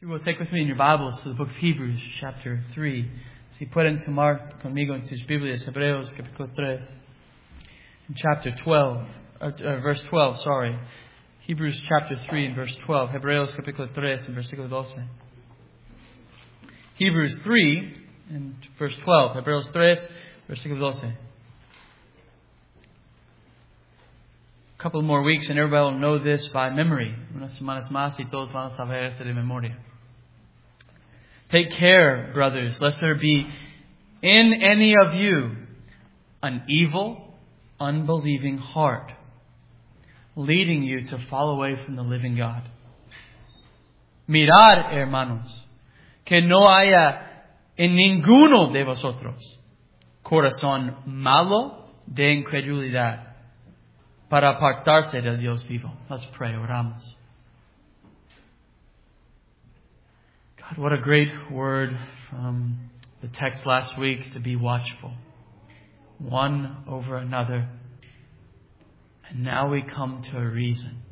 You will take with me in your Bibles to the book of Hebrews, chapter 3. Si pueden tomar conmigo en tus Biblias, Hebreos, capítulo 3. In chapter 12, verse 12, sorry. Hebrews chapter 3 and verse 12. Hebreos, capítulo 3 and versículo 12. Hebrews 3 and verse 12. Hebreos 3, versículo 12. A couple more weeks and everybody will know this by memory. Unas semanas más y todos van a saber esto de memoria. Take care, brothers, lest there be in any of you an evil, unbelieving heart, leading you to fall away from the living God. Mirad, hermanos, que no haya en ninguno de vosotros corazón malo de incredulidad para apartarse del Dios vivo. Let's pray, oramos. God, what a great word from the text last week, to be watchful, one over another. And now we come to a reason.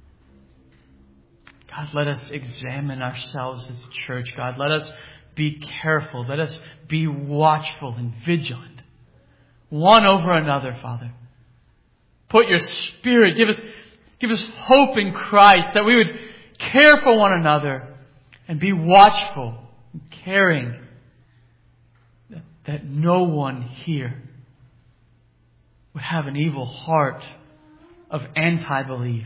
God, let us examine ourselves as a church. God, let us be careful. Let us be watchful and vigilant, one over another, Father. Put your Spirit, give us hope in Christ, that we would care for one another and be watchful and caring, that no one here would have an evil heart of anti-belief.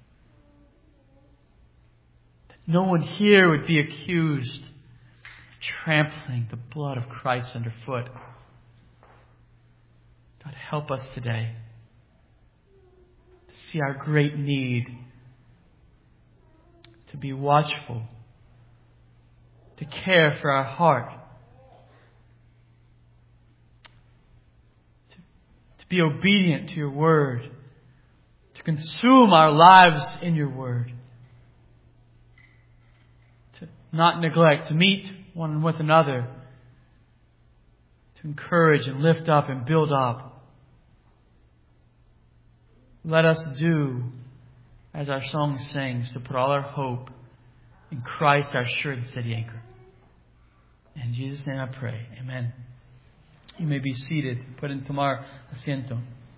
That no one here would be accused of trampling the blood of Christ underfoot. God, help us today to see our great need to be watchful, to care for our heart, to be obedient to your word, to consume our lives in your word, to not neglect, to meet one with another, to encourage and lift up and build up. Let us do as our song sings, to put all our hope in Christ, our sure and steady anchor. In Jesus' name I pray. Amen. You may be seated. Pueden tomar asiento.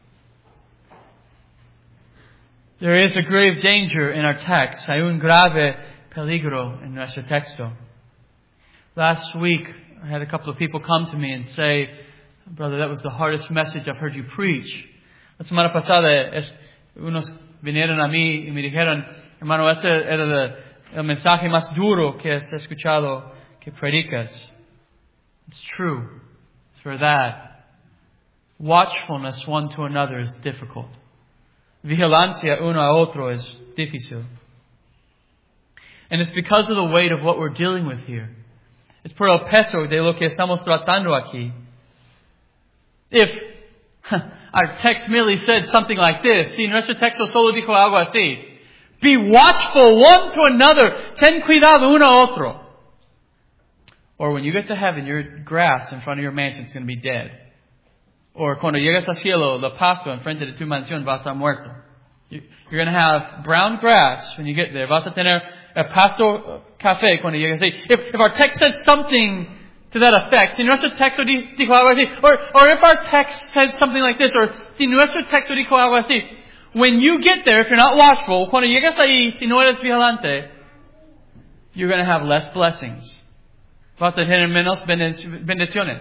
There is a grave danger in our text. Hay un grave peligro en nuestro texto. Last week, I had a couple of people come to me and say, "Brother, that was the hardest message I've heard you preach." La semana pasada, unos vinieron a mí y me dijeron, "Hermano, ese era el mensaje más duro que has escuchado que predicas." It's true. It's verdad. Watchfulness one to another is difficult. Vigilancia uno a otro es difícil. And it's because of the weight of what we're dealing with here. Es por el peso de lo que estamos tratando aquí. If our text merely said something like this, si nuestro texto solo dijo algo así, be watchful one to another, ten cuidado uno a otro. Or when you get to heaven, your grass in front of your mansion is going to be dead. Or cuando llegas al cielo, la pasto en frente de tu mansión va a estar muerto. You're going to have brown grass when you get there. Vas a tener el pasto café cuando llegas ahí. If our text said something to that effect, si nuestro texto dijo algo así, or if our text said something like this, or si nuestro texto dijo algo así, when you get there, if you're not watchful, cuando llegas ahí, si no eres vigilante, you're going to have less blessings. Vas a tener menos bendiciones.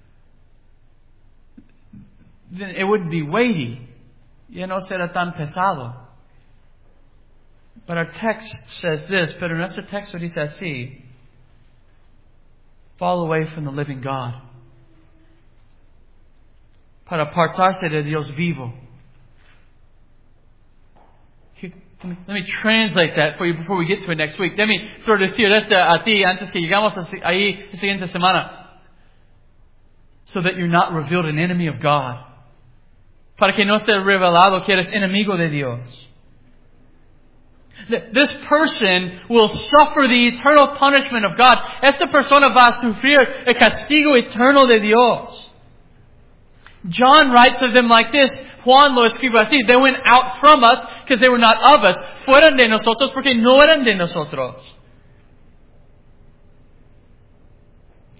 Then it wouldn't be weighty. Ya no será tan pesado. But our text says this, pero nuestro texto dice así: fall away from the living God, para apartarse de Dios vivo. Let me translate that for you before we get to it next week. Let me traducir esto a ti antes que llegamos ahí la siguiente semana. So that you're not revealed an enemy of God. Para que no sea revelado que eres enemigo de Dios. This person will suffer the eternal punishment of God. Esta persona va a sufrir el castigo eterno de Dios. John writes of them like this. Juan lo escribe así: they went out from us because they were not of us. Fueron de nosotros porque no eran de nosotros.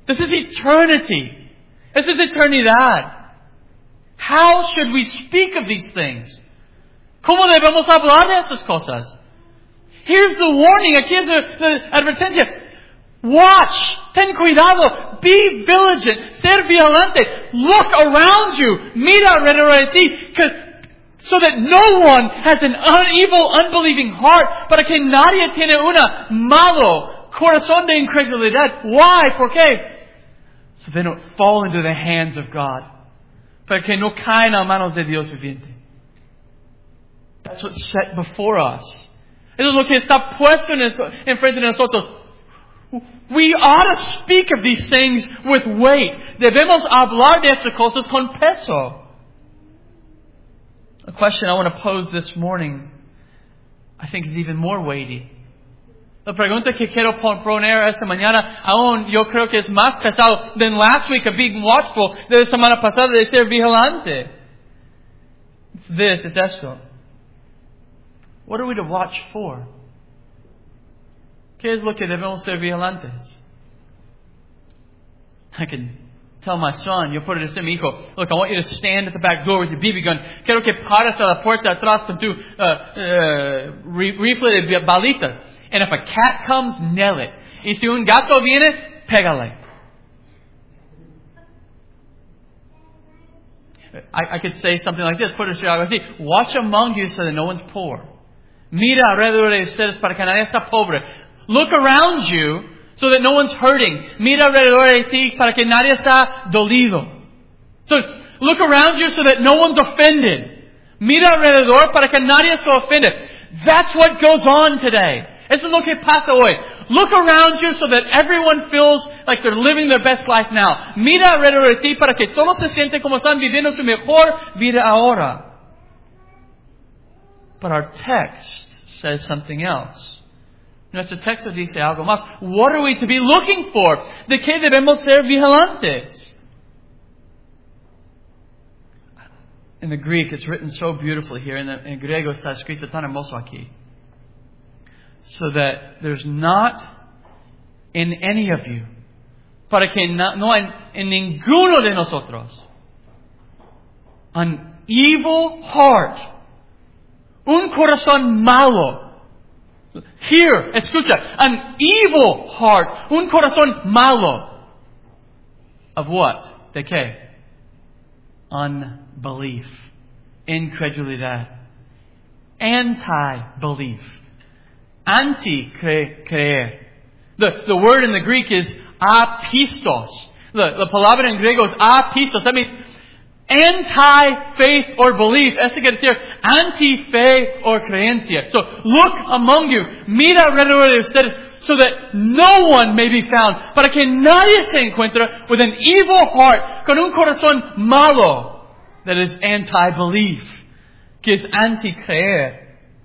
This is eternity. This is eternidad. How should we speak of these things? ¿Cómo debemos hablar de esas cosas? Here's the warning. Aquí es la advertencia. Watch. Ten cuidado. Be vigilant. Ser vigilante. Look around you. Mira alrededor de ti. So that no one has an evil, unbelieving heart. Para que nadie tiene una malo corazón de incredulidad. Why? ¿Por qué? So they don't fall into the hands of God. Para que no caen a manos de Dios viviente. That's what's set before us. Eso es lo que está puesto en frente de nosotros. We ought to speak of these things with weight. Debemos hablar de estas cosas con peso. A question I want to pose this morning, I think, is even more weighty. La pregunta que quiero poner esta mañana, aún yo creo que es más pesado than last week of being watchful, de la semana pasada de ser vigilante. It's esto. What are we to watch for? ¿Qué es lo que debemos ser vigilantes? I can tell my son, yo puedo decir a mi hijo, look, I want you to stand at the back door with your BB gun. Quiero que pares a la puerta atrás con tu rifle de balitas. And if a cat comes, nail it. Y si un gato viene, pégale. I could say something like this. Puedo decir algo así. Watch among you so that no one's poor. Mira alrededor de ustedes para que nadie está pobre. Look around you so that no one's hurting. Mira alrededor de ti para que nadie está dolido. So look around you so that no one's offended. Mira alrededor para que nadie esté offended. That's what goes on today. Eso es lo que pasa hoy. Look around you so that everyone feels like they're living their best life now. Mira alrededor de ti para que todos se sienten como están viviendo su mejor vida ahora. But our text says something else. Nuestro texto dice algo más. What are we to be looking for? ¿De qué debemos ser vigilantes? In the Greek, it's written so beautifully here. En griego está escrito tan hermoso aquí. So that there's not in any of you, para que no hay en ninguno de nosotros, an evil heart, un corazón malo. Here, escucha, an evil heart, un corazón malo. Of what? ¿De qué? Unbelief, incredulidad, anti-belief. Anti-creer. The word in the Greek is apistos. La palabra en griego es apistos. That means anti-faith or belief. Esto quiere decir anti-fe or creencia. So look among you. Mira alrededor de ustedes so that no one may be found. Para que nadie se encuentre with an evil heart, con un corazón malo, that is anti-belief, que es anti-creer.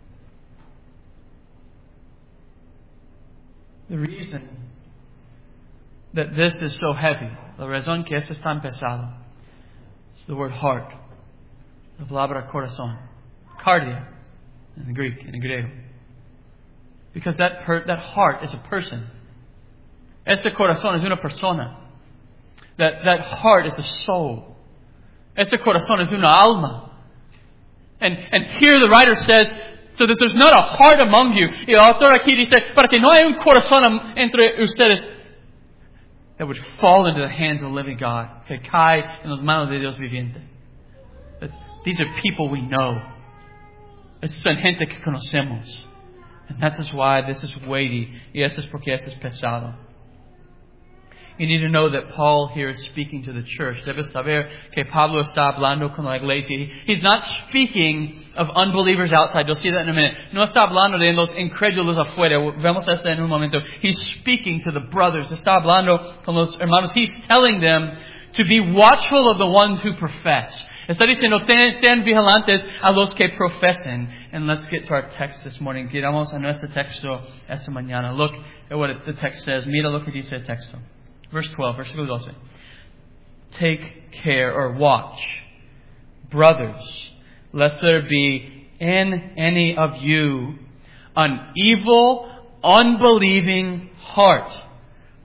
The reason that this is so heavy, la razón que esto es tan pesado, is the word heart. La palabra corazón. Cardia in the Greek, in the griego. Because that heart is a person. Este corazón es una persona. That heart is a soul. Este corazón es una alma. And here the writer says, so that there's not a heart among you. Y el autor aquí dice, para que no haya un corazón entre ustedes that would fall into the hands of the living God, que cae en las manos de Dios viviente. These are people we know. Estos son gente que conocemos. And that is why this is weighty. Y eso es porque esto es pesado. You need to know that Paul here is speaking to the church. Debes saber que Pablo está hablando con la iglesia. He's not speaking of unbelievers outside. You'll see that in a minute. No está hablando de los incrédulos afuera. Vemos esto en un momento. He's speaking to the brothers. Está hablando con los hermanos. He's telling them to be watchful of the ones who profess. Está diciendo, ten vigilantes a los que profesen. And let's get to our text this morning. Giramos a nuestro texto esta mañana. Look at what the text says. Mira lo que dice el texto. Verse 12, versículo 12. Take care or watch, brothers, lest there be in any of you an evil, unbelieving heart,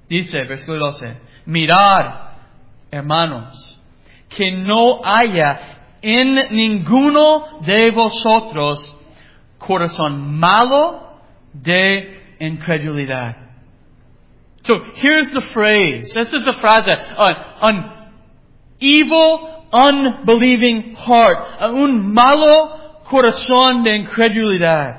Dice, versículo 12, mirad, hermanos, que no haya en ninguno de vosotros corazón malo de incredulidad. So here's the phrase. This is the frase. An evil, unbelieving heart. Un malo corazón de incredulidad.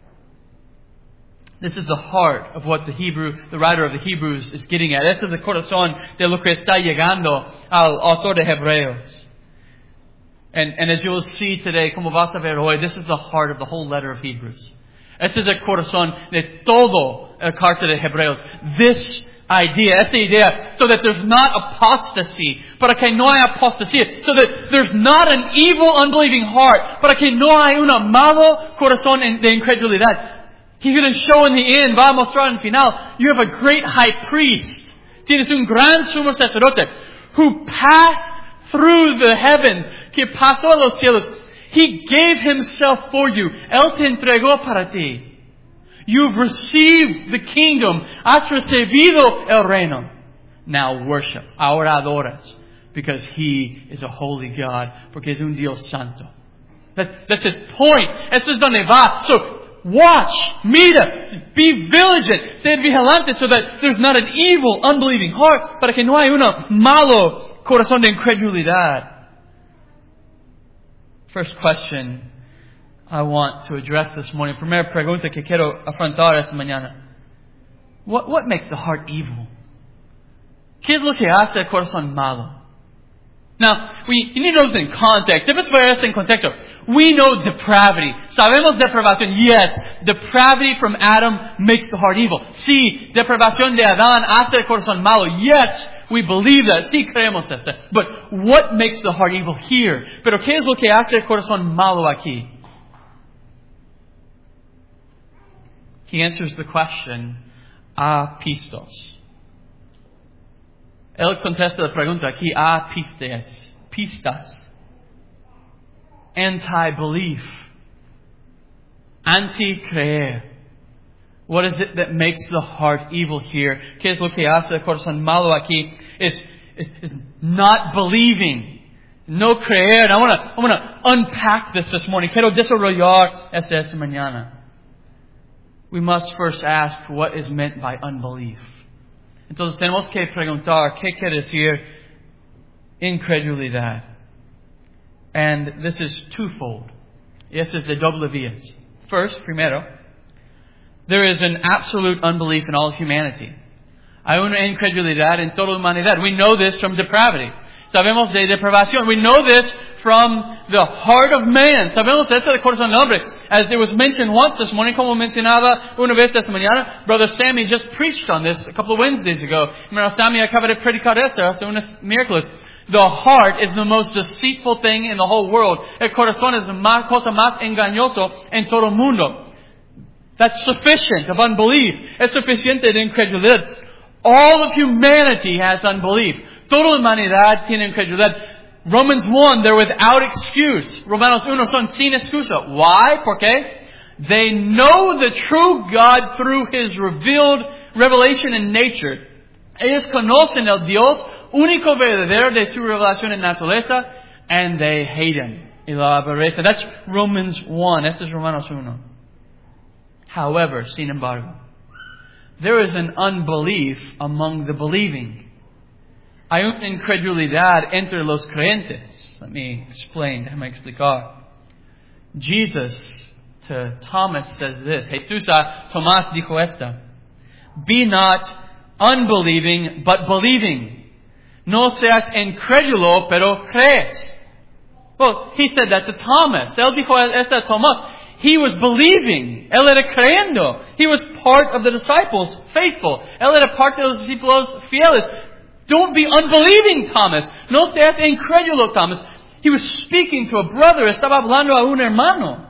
This is the heart of what the writer of the Hebrews is getting at. Este es el corazón de lo que está llegando al autor de Hebreos. And as you will see today, como vas a ver hoy, this is the heart of the whole letter of Hebrews. Este es el corazón de todo el carta de Hebreos. This idea, esa idea, so that there's not apostasy, para que no haya apostasía, so that there's not an evil, unbelieving heart, para que no haya un malo corazón de incredulidad. He's going to show in the end, va a mostrar en el final, you have a great high priest. Tienes un gran sumo sacerdote who passed through the heavens, que pasó a los cielos. He gave himself for you. Él te entregó para ti. You've received the kingdom. Has recibido el reino. Now worship. Ahora adoras. Because He is a holy God. Porque es un Dios santo. That's His point. Eso es donde va. So, watch. Mira. Be vigilant. Ser vigilante so that there's not an evil, unbelieving heart. Para que no haya un malo corazón de incredulidad. First question I want to address this morning. Primera pregunta que quiero afrontar esta mañana. What makes the heart evil? ¿Qué es lo que hace el corazón malo? Now, you need to know this in context. If it's for us in context, we know depravity. Sabemos depravación. Yes, depravity from Adam makes the heart evil. Sí, depravación de Adán hace el corazón malo. Yes, we believe that. Sí, creemos esto. But what makes the heart evil here? Pero ¿qué es lo que hace el corazón malo aquí? He answers the question, apistos. Él contesta la pregunta aquí, pistas. Anti-belief. Anti-creer. What is it that makes the heart evil here? ¿Qué es lo que hace el corazón malo aquí? Is not believing. No creer. I want to unpack this morning. Quiero desarrollar esta mañana. We must first ask what is meant by unbelief. Entonces tenemos que preguntar qué quiere decir incredulidad. And this is twofold. Este es de doble vías. First, primero, there is an absolute unbelief in all humanity. Hay una incredulidad en toda la humanidad. We know this from depravity. Sabemos de depravación. We know this from the heart of man. Sabemos esto del corazón del hombre. As it was mentioned once this morning, como mencionaba una vez esta mañana, Brother Sammy just preached on this a couple of Wednesdays ago. Hermano Sammy acaba de predicar esto hace unos miércoles. The heart is the most deceitful thing in the whole world. El corazón es la cosa más engañoso en todo el mundo. That's sufficient of unbelief. Es suficiente de incredulidad. All of humanity has unbelief. Toda la humanidad tiene incredulidad. Romans 1, they're without excuse. Romanos 1 son sin excusa. Why? ¿Por qué? They know the true God through His revelation in nature. Ellos conocen el Dios único verdadero de su revelación en naturaleza, and they hate Him. Y lo aborrecen. That's Romans 1. This is Romanos 1. However, sin embargo, there is an unbelief among the believing. Hay una incredulidad entre los creyentes. Let me explain. Déjame explicar. Jesus to Thomas says this. Jesús a Tomás dijo esta. Be not unbelieving, but believing. No seas incrédulo, pero crees. Well, he said that to Thomas. Él dijo esta a Tomás. He was believing. Él era creyendo. He was part of the disciples, faithful. Él era parte de los discípulos fieles. Don't be unbelieving, Thomas. No seas incrédulo, Thomas. He was speaking to a brother. Estaba hablando a un hermano.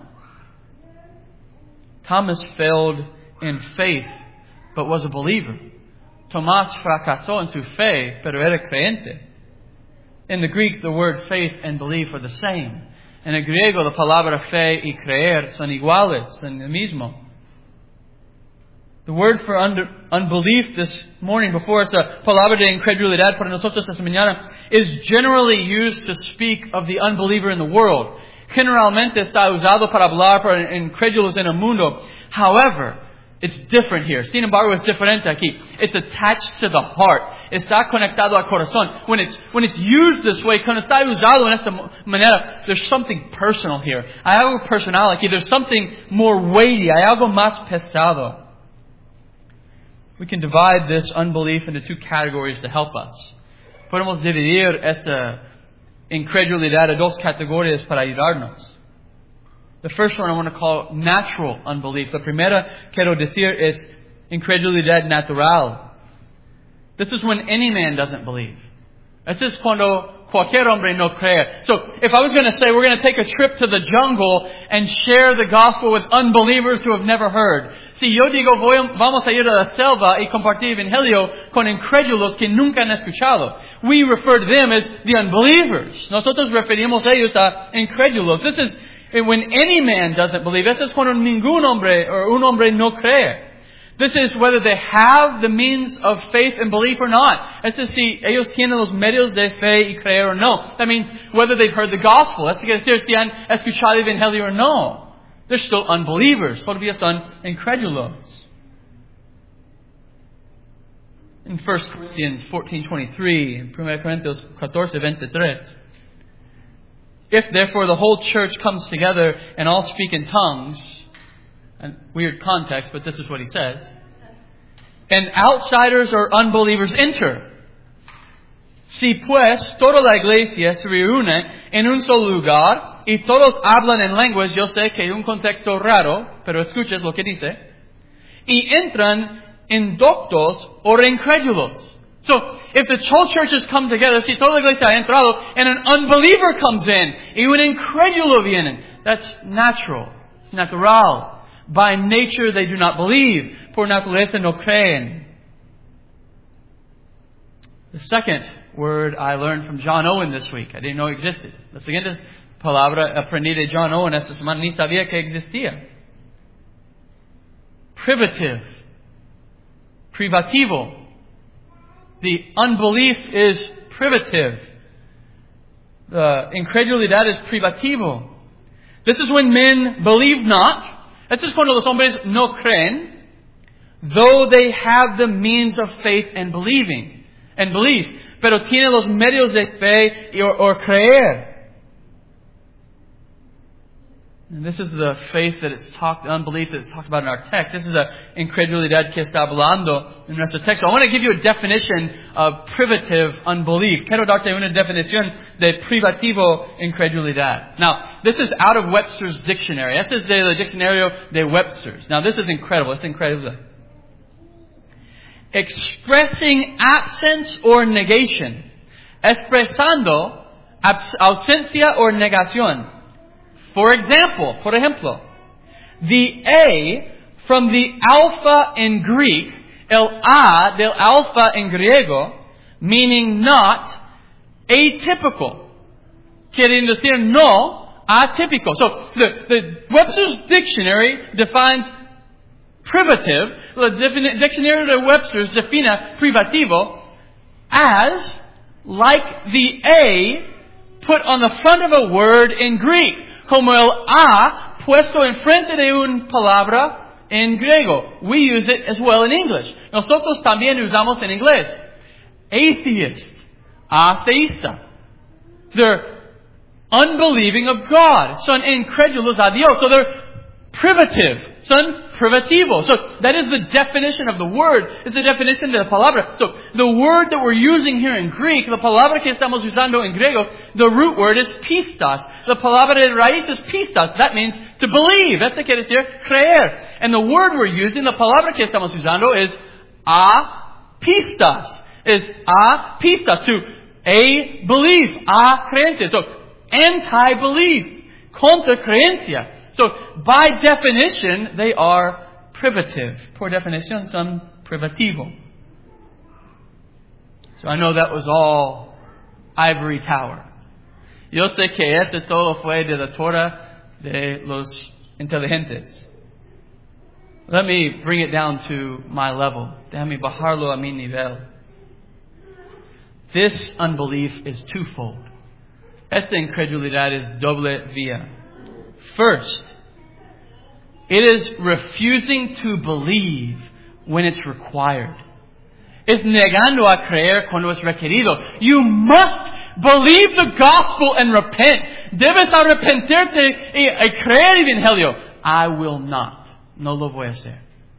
Thomas failed in faith, but was a believer. Tomás fracasó en su fe, pero era creyente. In the Greek, the word faith and belief are the same. En el griego, la palabra fe y creer son iguales, son el mismo. The word for unbelief this morning before us, palabra de incredulidad para nosotros esta mañana, is generally used to speak of the unbeliever in the world. Generalmente está usado para hablar para incrédulos en el mundo. However, it's different here. Sin embargo, es diferente aquí. It's attached to the heart. Está conectado al corazón. When it's used this way, cuando está usado en esta manera, there's something personal here. Hay algo personal aquí. There's something more weighty. Hay algo más pesado. We can divide this unbelief into two categories to help us. Podemos dividir esta incredulidad a dos categorías para ayudarnos. The first one I want to call natural unbelief. La primera quiero decir es incredulidad natural. This is when any man doesn't believe. This is cuando cualquier hombre no cree. So if I was going to say we're going to take a trip to the jungle and share the gospel with unbelievers who have never heard. Si yo digo vamos a ir a la selva y compartir evangelio con incrédulos que nunca han escuchado. We refer to them as the unbelievers. Nosotros referimos a ellos a incrédulos. This is when any man doesn't believe. This is cuando ningún hombre or un hombre no cree. This is whether they have the means of faith and belief or not. Es decir, si ellos tienen los medios de fe y creer o no. That means whether they've heard the gospel. Es decir, si han escuchado el evangelio o no. They're still unbelievers. Todavía son incrédulos. In 1 Corinthians 14:23, in 1 Corintios 14:23, if therefore the whole church comes together and all speak in tongues, and weird context, but this is what he says, and outsiders or unbelievers enter. Si pues toda la iglesia se reúne en un solo lugar y todos hablan en lenguas, yo sé que hay un contexto raro, pero escuches lo que dice, y entran indoctos o incrédulos. So, if the whole churches come together, si toda la iglesia ha entrado, and an unbeliever comes in, y un incrédulo viene, that's natural. It's natural. By nature they do not believe. Por naturaleza no creen. The second word I learned from John Owen this week. I didn't know it existed. La siguiente palabra aprendí de John Owen esta semana. Ni sabía que existía. Privative. Privativo. The unbelief is privative. The incredulidad is privativo. This is when men believe not. Esto es cuando los hombres no creen, though they have the means of faith and believing and belief, pero tienen los medios de fe or creer. And this is the faith that it's talked, unbelief that it's talked about in our text. This is the incredulidad que está hablando en nuestro texto. I want to give you a definition of privative unbelief. Quiero darte una definición de privativo incredulidad. Now, this is out of Webster's dictionary. This is the Diccionario de Webster's. Now, this is incredible. It's incredible. Expressing absence or negation. Expresando ausencia or negación. For example, por ejemplo, the A from the alpha in Greek, el A del alpha en griego, meaning not, atypical. Quiere decir no, atípico. So, the Webster's Dictionary defines privative, the Dictionary de Webster's define privativo as like the A put on the front of a word in Greek. Como el A puesto enfrente de una palabra en griego. We use it as well in English. Nosotros también usamos en inglés. Atheist. Ateísta. They're unbelieving of God. Son incrédulos a Dios. So they're privative. Son privativo. So that is the definition of the word. It's the definition of the palabra. So the word that we're using here in Greek, la palabra que estamos usando en griego, the root word is pistas. La palabra de raíz is pistas. That means to believe. Esto quiere decir creer. And the word we're using, la palabra que estamos usando is apistas. Is apistas. To a belief. A creencia. So anti-belief. Contra creencia. So, by definition, they are privative. Por definición, son privativo. So, I know that was all ivory tower. Yo sé que eso todo fue de la Torah de los inteligentes. Let me bring it down to my level. Déjame bajarlo a mi nivel. This unbelief is twofold. Esta incredulidad es doble vía. First, it is refusing to believe when it's required. Es negando a creer cuando es requerido. You must believe the gospel and repent. Debes arrepentirte y creer el evangelio. I will not. No lo voy a hacer.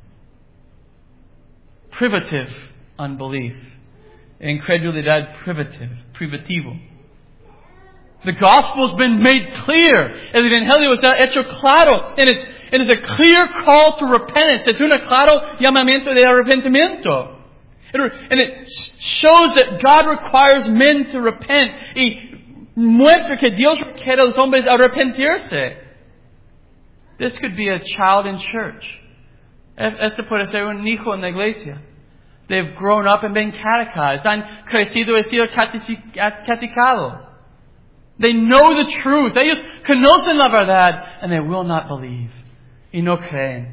Privative unbelief. Incredulidad privativo. The gospel has been made clear. El evangelio está hecho claro. And it is a clear call to repentance. Es un claro llamamiento de arrepentimiento. And it shows that God requires men to repent. Y muestra que Dios requiere a los hombres arrepentirse. This could be a child in church. Este puede ser un hijo en la iglesia. They've grown up and been catechized. Han crecido y sido catechicados. They know the truth. Ellos conocen la verdad. And they will not believe. Y no creen.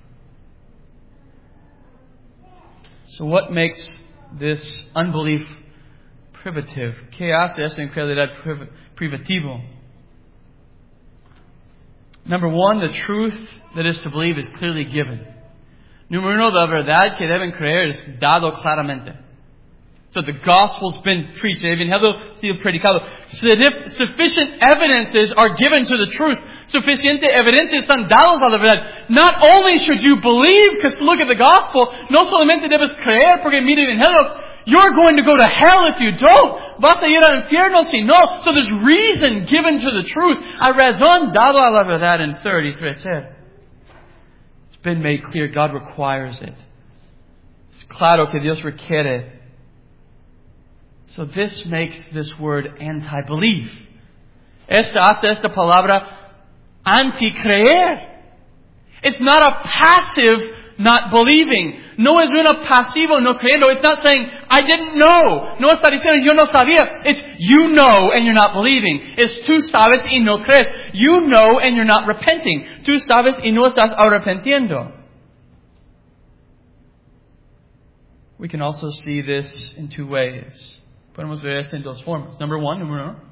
So what makes this unbelief privative? ¿Qué hace esta incredulidad privativo? Number one, the truth that is to believe is clearly given. Número uno, la verdad que deben creer es dado claramente. So the gospel's been preached. El evangelio ha sido predicado. Sufficient evidences are given to the truth. Suficiente evidencias están dados a la verdad. Not only should you believe, because look at the gospel, no solamente debes creer porque mira el evangelio. You're going to go to hell if you don't. Vas a ir al infierno si no. So there's reason given to the truth. Hay razón dado a la verdad. And third, y tercer, it's been made clear. God requires it. Es claro que Dios requiere. So this makes this word anti-belief. Hace esta palabra anti-creer. It's not a passive not believing. No es una pasivo no creyendo. It's not saying, I didn't know. No está diciendo, yo no sabía. It's, you know and you're not believing. It's, tú sabes y no crees. You know and you're not repenting. Tú sabes y no estás arrepentiendo. We can also see this in two ways. Podemos ver esto en dos formas. Number one, número uno.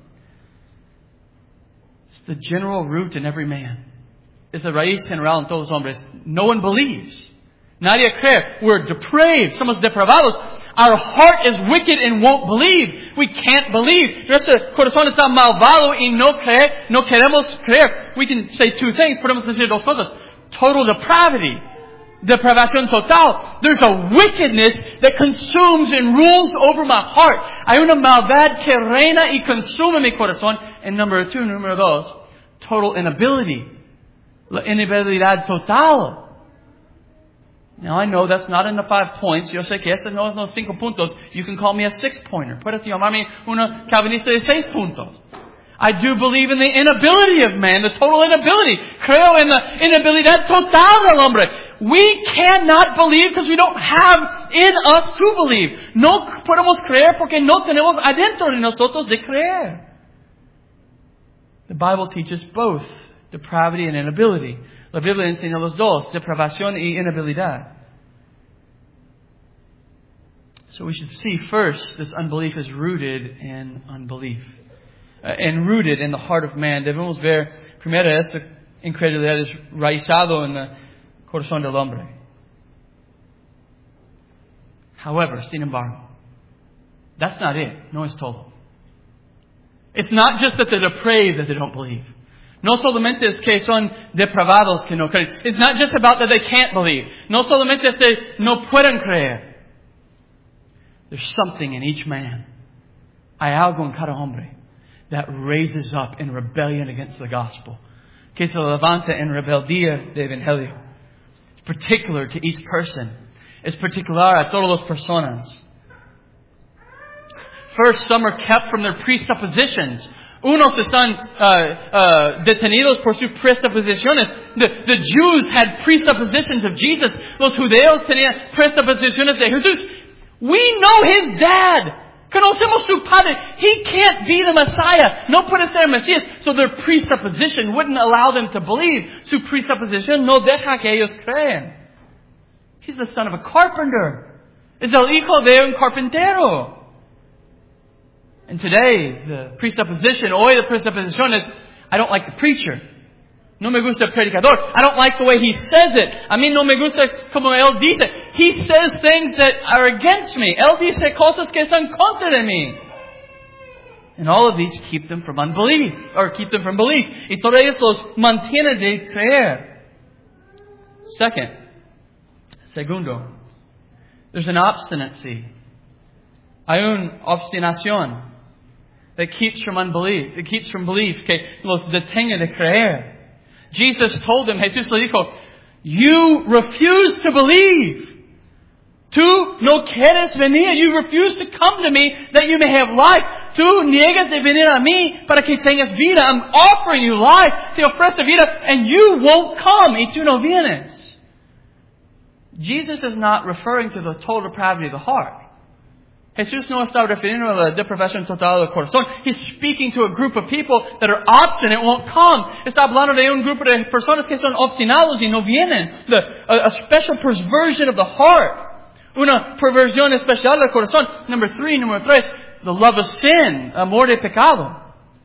It's the general root in every man. Es la raíz general en todos los hombres. No one believes. Nadie cree. We're depraved. Somos depravados. Our heart is wicked and won't believe. We can't believe. Nuestro corazón está malvado y no cree. No queremos creer. We can say two things. Podemos decir dos cosas. Total depravity. Depravación total. There's a wickedness that consumes and rules over my heart. Hay una maldad que reina y consume mi corazón. And número dos, total inability. La inabilidad total. Now I know that's not in the 5 points. Yo sé que eso no es los 5 puntos. You can call me a 6-pointer. Puedes llamarme una calvinista de 6 puntos. I do believe in the inability of man, the total inability. Creo en la inabilidad total del hombre. We cannot believe because we don't have in us to believe. No podemos creer porque no tenemos adentro de nosotros de creer. The Bible teaches both depravity and inability. La Biblia enseña los dos, depravación y inhabilidad. So we should see first, this unbelief is rooted in unbelief. And rooted in the heart of man. Debemos ver, primero, esta incredulidad es raizado en el corazón del hombre. However, sin embargo, that's not it. No es todo. It's not just that they're depraved that they don't believe. No solamente es que son depravados que no creen. It's not just about that they can't believe. No solamente es que no pueden creer. There's something in each man. Hay algo en cada hombre that raises up in rebellion against the gospel. Que se levanta en rebeldía de evangelio. It's particular to each person. Es particular a todas las personas. First, some are kept from their presuppositions. Unos están detenidos por sus presupposiciones. The Jews had presuppositions of Jesus. Los judeos tenían presupposiciones de Jesús. We know his dad. Conocemos su padre. He can't be the Messiah. No puede ser el Mesías. So their presupposition wouldn't allow them to believe. Su presupposición no deja que ellos creen. He's the son of a carpenter. Es el hijo de un carpintero. And today, the presupposition, is, I don't like the preacher. No me gusta el predicador. I don't like the way he says it. A mí no me gusta como él dice. He says things that are against me. Él dice cosas que están contra de mí. And all of these keep them from unbelief, or keep them from belief. Y todo eso los mantiene de creer. Segundo, there's an obstinacy. Hay una obstinación that keeps from unbelief, that keeps from belief, que los detiene de creer. Jesus told them, Jesús le dijo, you refuse to believe. Tú no quieres venir. You refuse to come to me that you may have life. Tú niegas de venir a mí para que tengas vida. I'm offering you life. Te ofrezco vida and you won't come. Y tú no vienes. Jesus is not referring to the total depravity of the heart. Jesús no está refiriendo a la depravación total del corazón. He's speaking to a group of people that are obstinate, won't come. Está hablando de un grupo de personas que son obstinados y no vienen. A special perversion of the heart. Una perversión especial del corazón. Número 3, the love of sin, amor de pecado.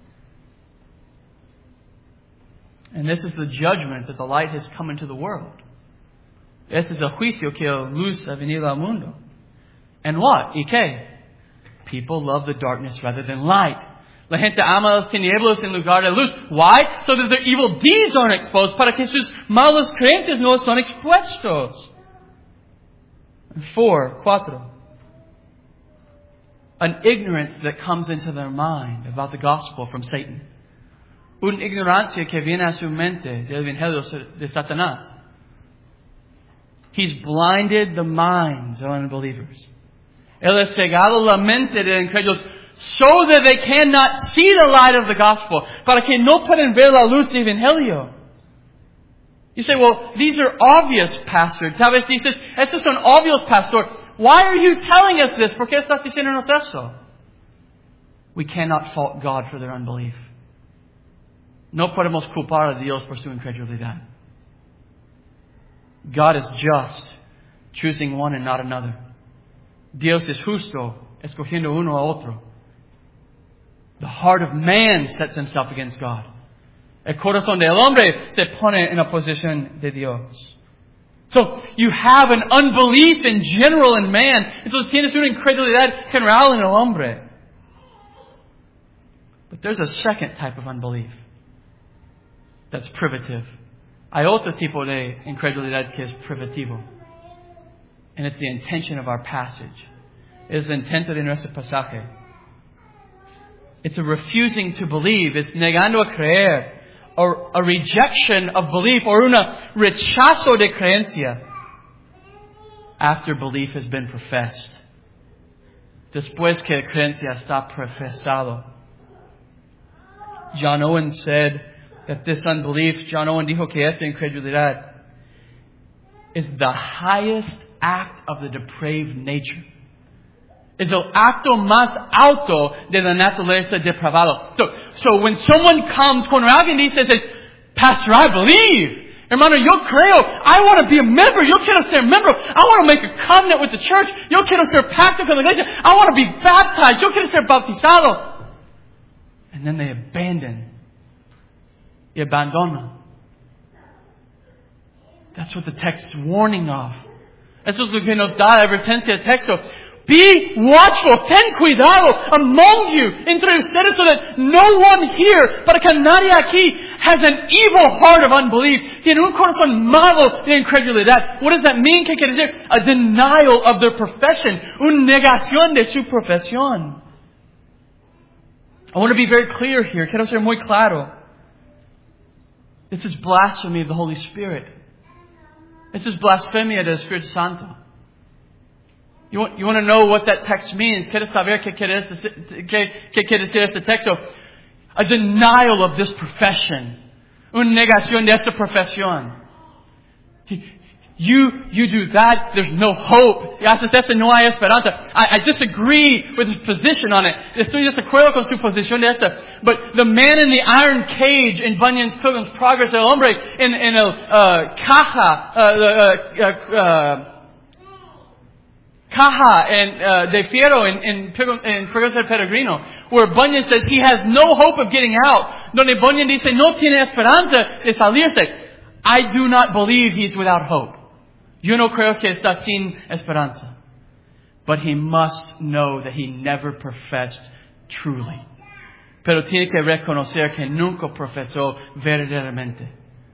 And this is the judgment that the light has come into the world. Este es el juicio que la luz ha venido al mundo. And what? ¿Y qué? People love the darkness rather than light. La gente ama las tinieblas en lugar de luz. Why? So that their evil deeds aren't exposed. Para que sus malas creencias no son expuestos. 4, an ignorance that comes into their mind about the gospel from Satan. Una ignorancia que viene a su mente del evangelio de Satanás. He's blinded the minds of unbelievers. Él ha cegado la mente de incrédulos so that they cannot see the light of the gospel. Para que no pueden ver la luz del evangelio. You say, well, these are obvious, Pastor. Tal vez dices, estos son obvios, Pastor. Why are you telling us this? ¿Por qué estás diciéndonos eso? We cannot fault God for their unbelief. No podemos culpar a Dios por su incredulidad. God is just, choosing one and not another. Dios es justo, escogiendo uno a otro. The heart of man sets himself against God. El corazón del hombre se pone en la posición de Dios. So, you have an unbelief in general in man. Entonces tienes una incredulidad general en el hombre. But there's a second type of unbelief that's privative. Hay otro tipo de incredulidad que es privativo. And it's the intention of our passage. Es el intento de nuestro pasaje. It's a refusing to believe. It's negando a creer. Or a rejection of belief. Or una rechazo de creencia. After belief has been professed. Después que la creencia está profesado. John Owen said that this unbelief, John Owen dijo que esa incredulidad is the highest act of the depraved nature. Es el acto más alto de la naturaleza depravado. So when someone comes, cuando alguien dice, says, Pastor, I believe. Hermano, yo creo. I want to be a member. Yo quiero ser miembro. I want to make a covenant with the church. Yo quiero ser pacto con la iglesia. I want to be baptized. Yo quiero ser bautizado. And then they abandon. Y abandonan. That's what the text is warning of. Eso es lo que nos da la advertencia del texto. Be watchful, ten cuidado among you, entre ustedes, so that no one here, para que nadie aquí, has an evil heart of unbelief. Tiene un corazón malo de incredulidad. What does that mean? ¿Qué quiere decir? A denial of their profession. Una negación de su profesión. I want to be very clear here. Quiero ser muy claro. This is blasphemy of the Holy Spirit. This is blasphemia del Espíritu Santo. You want to know what that text means? ¿Quieres saber qué quiere decir este texto? A denial of this profession. Una negación de esta profesión. You do that, there's no hope. Y haces eso, no hay esperanza. I disagree with his position on it. Estoy desacuerdo con su posición de esta. But the man in the iron cage in Bunyan's Pilgrim's Progress, el hombre en el caja, Caja de Fierro in Progreso del Peregrino, where Bunyan says he has no hope of getting out. Donde Bunyan dice no tiene esperanza de salirse. I do not believe he's without hope. Yo no creo que está sin esperanza. But he must know that he never professed truly. Pero tiene que reconocer que nunca profesó verdaderamente.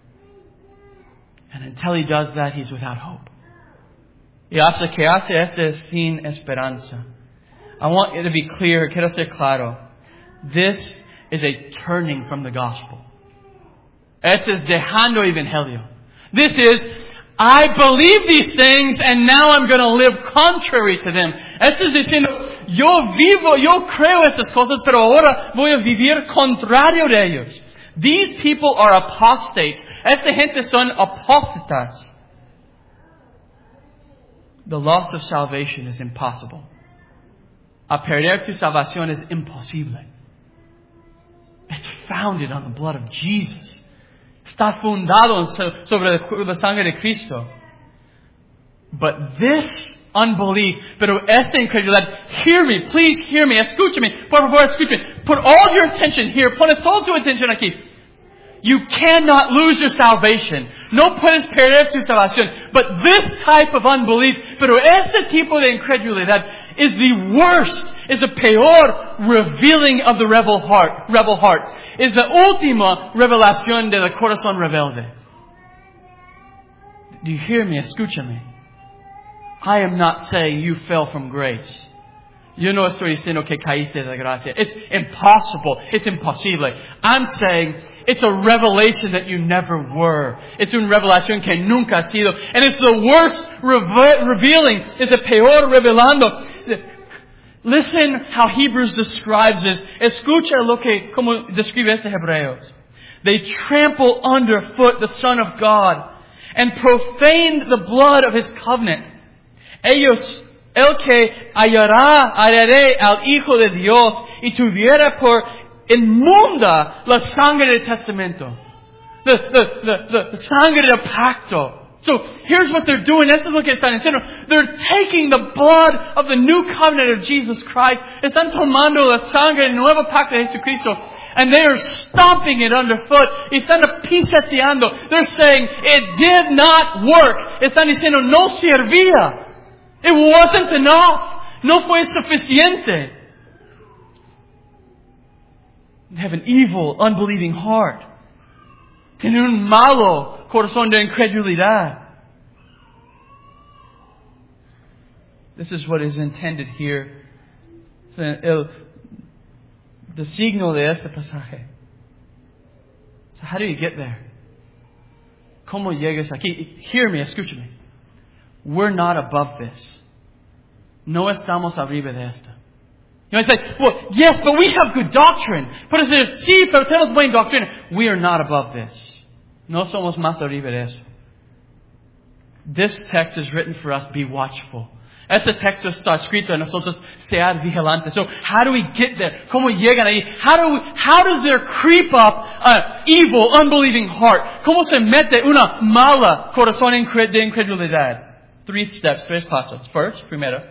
And until he does that, he's without hope. Y hasta que hace este sin esperanza. I want you to be clear, quiero ser claro. This is a turning from the gospel. Este es dejando evangelio. This is, I believe these things and now I'm going to live contrary to them. Este es diciendo, yo creo estas cosas, pero ahora voy a vivir contrario de ellos. These people are apostates. Esta gente son apóstatas. The loss of salvation is impossible. A perder tu salvación es imposible. It's founded on the blood of Jesus. Está fundado sobre la sangre de Cristo. But this unbelief, pero esta incredulidad, hear me, please hear me, escúchame, por favor, escúchame. Put all your attention here, pon toda tu atención aquí. You cannot lose your salvation. No puedes perder tu salvación. But this type of unbelief, pero este tipo de incredulidad is the worst, is the peor revealing of the rebel heart. Is the última revelación del corazón rebelde. Do you hear me? Escúchame. I am not saying you fell from grace. Yo no estoy diciendo que caíste de la gracia. It's impossible. It's imposible. I'm saying it's a revelation that you never were. It's una revelación que nunca ha sido. And it's the worst revealing. It's the peor revelando. Listen how Hebrews describes this. Escucha como describe este Hebreos. They trample underfoot the Son of God and profaned the blood of His covenant. El que hallaré al Hijo de Dios y tuviera por inmunda la sangre del testamento. The sangre del pacto. So here's what they're doing. Esto es lo que están haciendo. They're taking the blood of the new covenant of Jesus Christ. Están tomando la sangre del nuevo pacto de Jesucristo. And they are stomping it underfoot. Están pisoteando. They're saying, it did not work. Están diciendo, no servía. It wasn't enough. No fue suficiente. They have an evil, unbelieving heart. Tienen un malo corazón de incredulidad. This is what is intended here. The signo de este pasaje. So how do you get there? ¿Cómo llegas aquí? Hear me, escúchame. We're not above this. No estamos arriba de esto. You might say, well, yes, but we have good doctrine. Pero sí, pero tenemos buena doctrina. We are not above this. No somos más arriba de eso. This text is written for us, be watchful. Este texto está escrito a nosotros, sean vigilantes. So how do we get there? ¿Cómo llegan ahí? How does there creep up an evil, unbelieving heart? ¿Cómo se mete una mala corazón de incredulidad? 3 steps, 3 pasos. First, primero,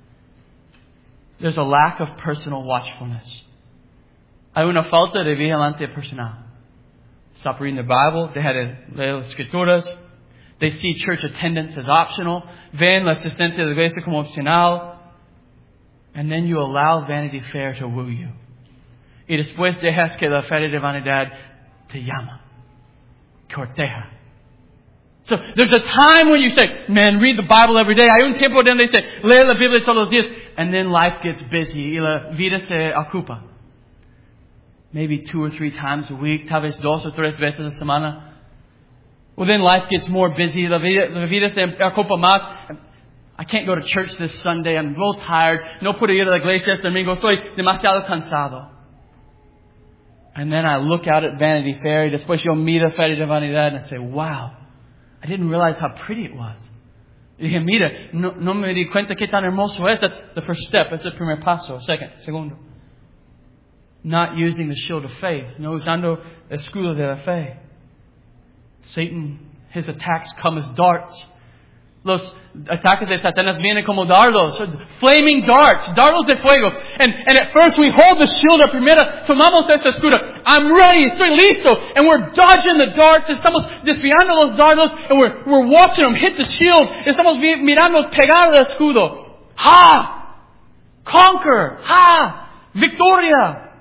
there's a lack of personal watchfulness. Hay una falta de vigilancia personal. Stop reading the Bible. Deja de leer las escrituras. They see church attendance as optional. Ven la asistencia de la iglesia como opcional. And then you allow Vanity Fair to woo you. Y después dejas que la feria de vanidad te llama. Corteja. So there's a time when you say, man, read the Bible every day. Hay un tiempo donde dice, lee la Biblia todos los días. And then life gets busy y la vida se ocupa. Maybe 2 or 3 times a week, tal vez 2 o 3 veces a la semana. Well, then life gets more busy. La vida se ocupa más. I can't go to church this Sunday. I'm a little tired. No puedo ir a la iglesia este domingo. Estoy demasiado cansado. And then I look out at Vanity Fair. Y después yo miro Feria de Vanidad and I say, wow, I didn't realize how pretty it was. Y dije, mira, no me di cuenta qué tan hermoso es. That's the first step. That's the primer paso. Segundo. Not using the shield of faith. No usando el escudo de la fe. Satan, his attacks come as darts. Los ataques de Satanás vienen como dardos, flaming darts, dardos de fuego. And at first we hold the shield up. Primero tomamos ese escudo. I'm ready, estoy listo. And we're dodging the darts. Estamos desviando los dardos. And we're watching them hit the shield. Estamos mirando pegar el escudo. Ha! Conquer! Ha! Victoria!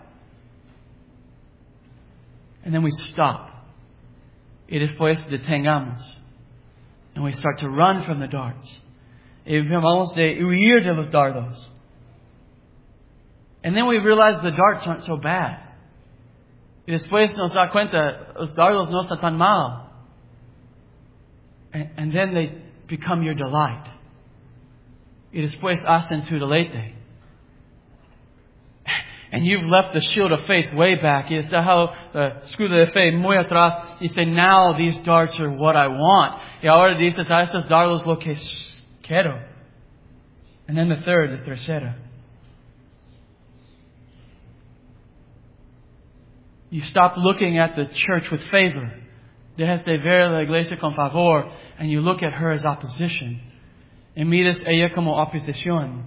And then we stop. Y después detengamos. And we start to run from the darts. Y vamos de huir de los dardos. And then we realize the darts aren't so bad. Y después nos da cuenta, los dardos no están tan mal. And then they become your delight. Y después hacen su deleite. And you've left the shield of faith way back. Y está dejado el escudo de fe muy atrás. Y say, now these darts are what I want. Y ahora dices, esos dardos lo que quiero. And then the tercera. You stop looking at the church with favor. Dejas de ver la iglesia con favor. And you look at her as opposition. Y miras ella como oposición.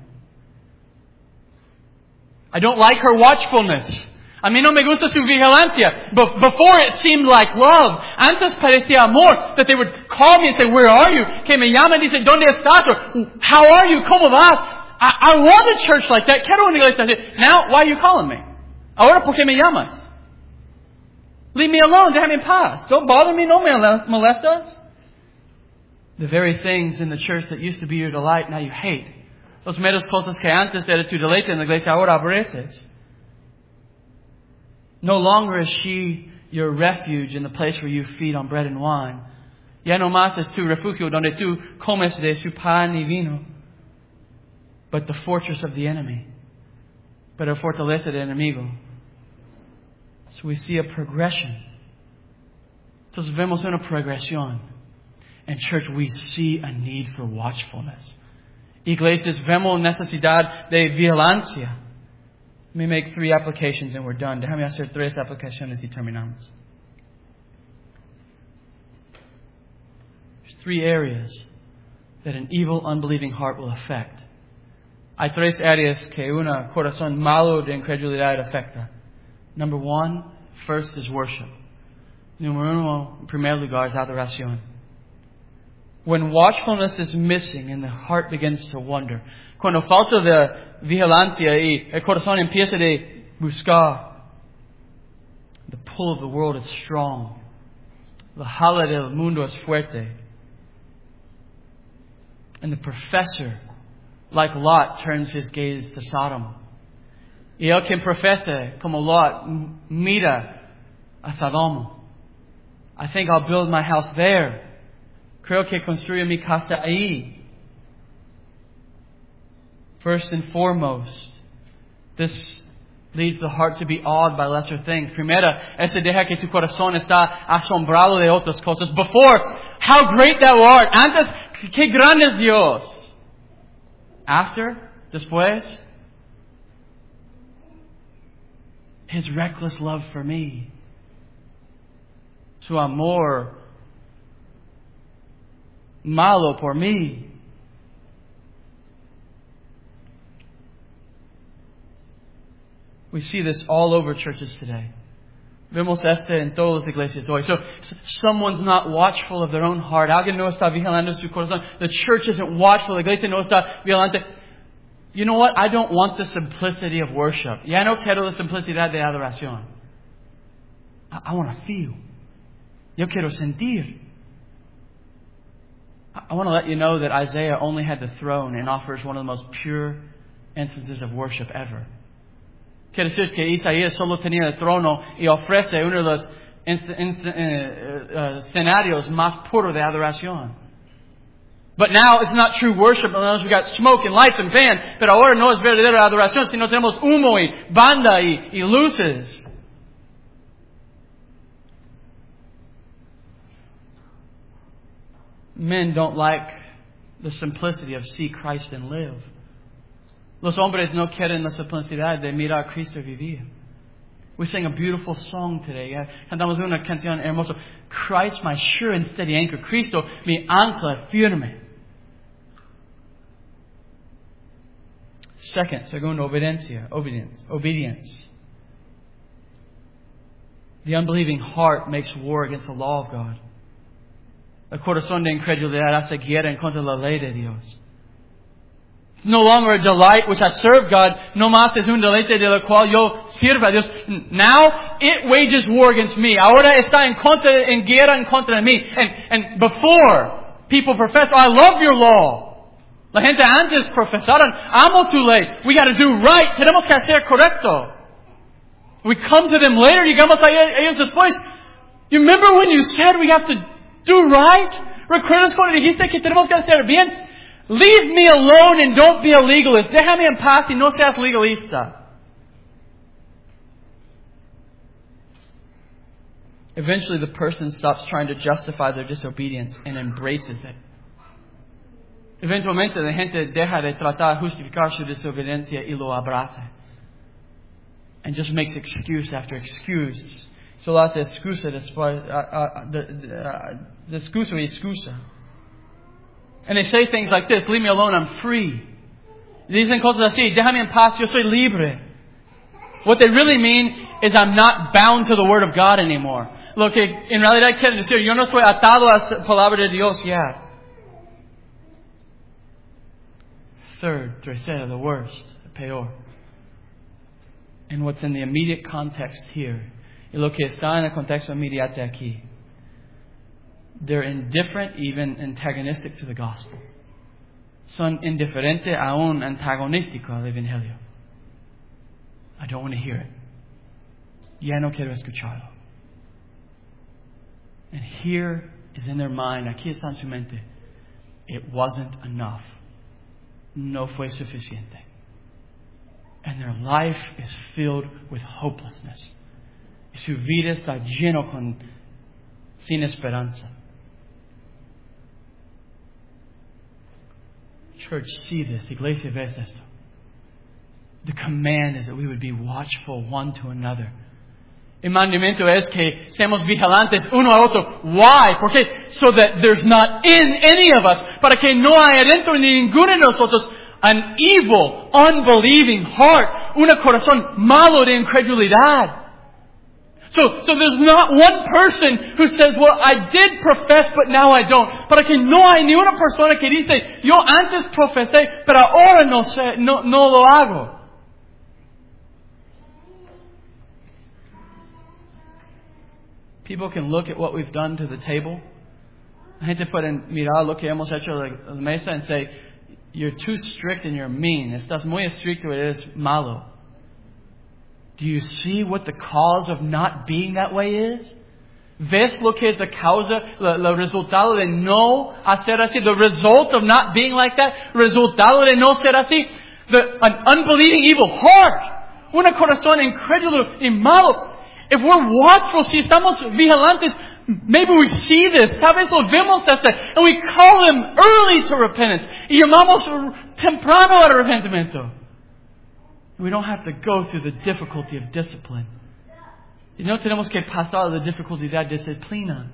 I don't like her watchfulness. A mí no me gusta su vigilancia. Before it seemed like love. Antes parecía amor. That they would call me and say, where are you? Que me llaman y dicen, ¿dónde estás? Or, how are you? ¿Cómo vas? I want a church like that. Quiero una iglesia así. Now, why are you calling me? Ahora, ¿por qué me llamas? Leave me alone. Déjame en paz. Don't bother me. No me molestas. The very things in the church that used to be your delight, now you hate. Los meros cosas que antes era tu deleite en la iglesia, ahora aborreces. No longer is she your refuge in the place where you feed on bread and wine. Ya no más es tu refugio donde tú comes de su pan y vino. But the fortress of the enemy. Pero fortaleza del enemigo. So we see a progression. Entonces vemos una progresión. In church, we see a need for watchfulness. Iglesias, vemos necesidad de vigilancia. Let me make 3 applications and we're done. Déjame hacer 3 aplicaciones y terminamos. There's 3 areas that an evil, unbelieving heart will affect. Hay 3 áreas que un corazón malo de incredulidad afecta. Number 1, first is worship. Número 1, en primer lugar, es adoración. When watchfulness is missing and the heart begins to wonder. Cuando falta de vigilancia y el corazón empieza de buscar. The pull of the world is strong. La jala del mundo es fuerte. And the professor, like Lot, turns his gaze to Sodom. Y el que profesa, como Lot, mira a Sodoma. I think I'll build my house there. Creo que construyo mi casa ahí. First and foremost, this leads the heart to be awed by lesser things. Primera, ese deja que tu corazón está asombrado de otras cosas. Before, how great thou art. Antes, qué grande es Dios. After, después, His reckless love for me. Su amor malo por mí. We see this all over churches today. Vemos este en todas las iglesias hoy. So someone's not watchful of their own heart. Alguien no está vigilando su corazón. The church isn't watchful. La iglesia no está vigilante. You know what? I don't want the simplicity of worship. Ya no quiero la simplicidad de adoración. I want to feel. Yo quiero sentir. I want to let you know that Isaiah only had the throne and offers one of the most pure instances of worship ever. Quiere decir que Isaías solo tenía el trono y ofrece uno de los escenarios más puros de adoración. But now it's not true worship unless we got smoke and lights and band. Pero ahora no es verdadera adoración si no tenemos humo y banda y luces. Men don't like the simplicity of see Christ and live. Los hombres no quieren la simplicidad de mirar a Cristo vivir. We sang a beautiful song today. Cantamos una canción hermosa. Christ, my sure and steady anchor. Cristo, mi ancla firme. Second, segundo, obedience. The unbelieving heart makes war against the law of God. El corazón de incredulidad hace guerra en contra de la ley de Dios. It's no longer a delight which I serve God. No más es un deleite de la cual yo sirvo a Dios. Now it wages war against me. Ahora está en guerra en contra de mí. And before people profess, I love your law. La gente antes profesaron, amo tu ley. We got to do right. Tenemos que hacer correcto. We come to them later. Llegamos a ellos después. You remember when you said we have to do right? ¿Recuerdas cuando dijiste que tenemos que hacer bien? Leave me alone and don't be a legalist. Déjame en paz y no seas legalista. Eventually the person stops trying to justify their disobedience and embraces it. Eventualmente la gente deja de tratar de justificar su desobediencia y lo abraza. And just makes excuse after excuse. Solo hace excusa después, excusa y excusa. And they say things like this, leave me alone, I'm free. Dicen cosas así, déjame en paz, yo soy libre. What they really mean is I'm not bound to the Word of God anymore. Lo que en realidad quieren decir, yo no soy atado a la palabra de Dios ya. Third, tercero, the worst, the peor. And what's in the immediate context here, y lo que está en el contexto inmediato aquí, they're indifferent, even antagonistic to the gospel. Son indiferentes, aún antagonístico al evangelio. I don't want to hear it. Ya no quiero escucharlo. And here is in their mind, aquí está en su mente, it wasn't enough. No fue suficiente. And their life is filled with hopelessness. Y su vida está lleno sin esperanza. Church, see this. Iglesia, ves esto. The command is that we would be watchful one to another. El mandamiento es que seamos vigilantes uno a otro. Why? Porque so that there's not in any of us, para que no haya dentro de ninguno de nosotros an evil, unbelieving heart, un corazón malo de incredulidad. So there's not one person who says, well, I did profess, but now I don't. Para que no hay ni una persona que dice, yo antes profesé, pero ahora no lo hago. People can look at what we've done to the table. La gente puede mirar lo que hemos hecho a la mesa and say, you're too strict and you're mean. Estás muy estricto y eres malo. Do you see what the cause of not being that way is? ¿Ves lo que es la causa, el resultado de no hacer así? The result of not being like that? Resultado de no ser así? An unbelieving evil heart. Un corazón incrédulo y malo. If we're watchful, si estamos vigilantes, maybe we see this. Tal vez lo vemos esto. And we call them early to repentance. Y llamamos temprano al arrepentimiento. We don't have to go through the difficulty of discipline. Y no tenemos que pasar la dificultad de disciplina.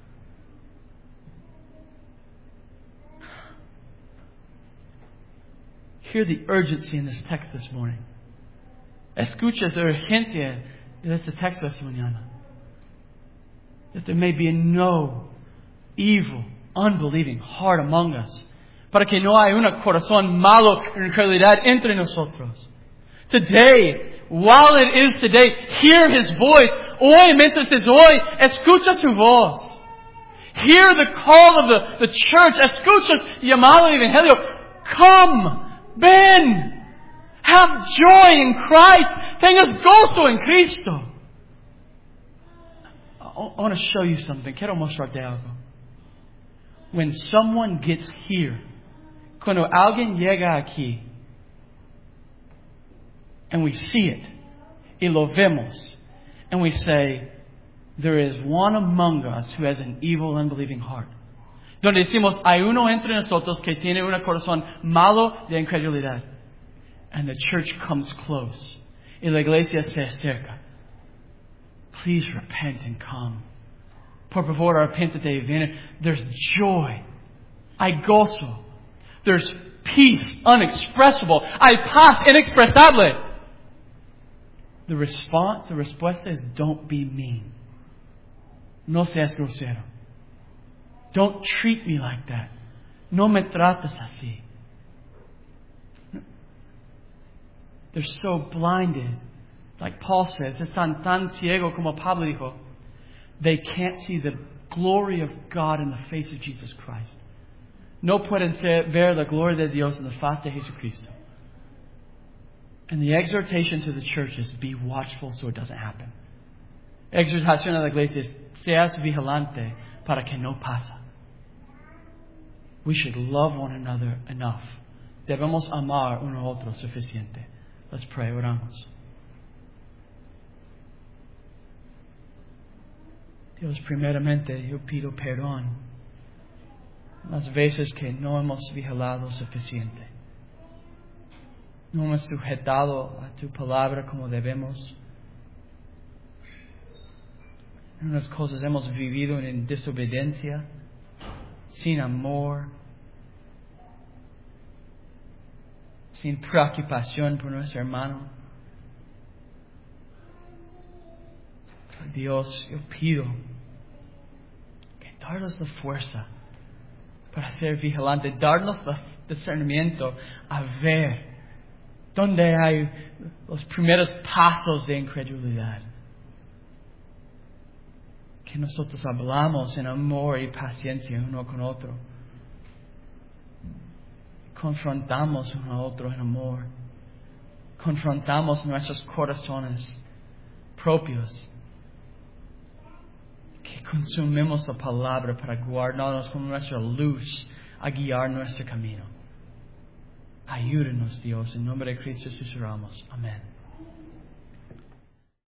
Hear the urgency in this text this morning. Escucha esa urgencia de este texto esta mañana. That there may be no evil, unbelieving heart among us. Para que no haya un corazón malo en incredulidad entre nosotros. Today, while it is today, hear His voice. Hoy, mientras es hoy, escucha su voz. Hear the call of the church. Escucha el llamado del Evangelio. Come, ven. Have joy in Christ. Tengas gozo en Cristo. I want to show you something. Quiero mostrarte algo. When someone gets here, cuando alguien llega aquí, and we see it, y lo vemos, and we say, there is one among us who has an evil, unbelieving heart. Donde decimos, hay uno entre nosotros que tiene un corazón malo de incredulidad. And the church comes close. Y la iglesia se acerca. Please repent and come. Por favor, arrepéntate y viene. There's joy. Hay gozo. There's peace inexpressible. Hay paz inexpresable. The respuesta is don't be mean. No seas grosero. Don't treat me like that. No me trates así. They're so blinded. Like Paul says, están tan ciego como Pablo dijo. They can't see the glory of God in the face of Jesus Christ. No pueden ver la gloria de Dios en la faz de Jesucristo. And the exhortation to the church is be watchful so it doesn't happen. Exhortación a la iglesia es seas vigilante para que no pasa. We should love one another enough. Debemos amar uno a otro suficiente. Let's pray, oramos. Dios, primeramente yo pido perdón las veces que no hemos vigilado suficiente. No hemos sujetado a tu palabra como debemos. En unas cosas hemos vivido en desobediencia, sin amor, sin preocupación por nuestro hermano. Dios, yo pido que darnos la fuerza para ser vigilante, darnos el discernimiento a ver dónde hay los primeros pasos de incredulidad. Que nosotros hablamos en amor y paciencia uno con otro. Confrontamos uno a otro en amor. Confrontamos nuestros corazones propios. Que consumimos la palabra para guardarnos como nuestra luz a guiar nuestro camino. Ayúdenos, Dios, en nombre de Cristo Jesús oramos. Amén.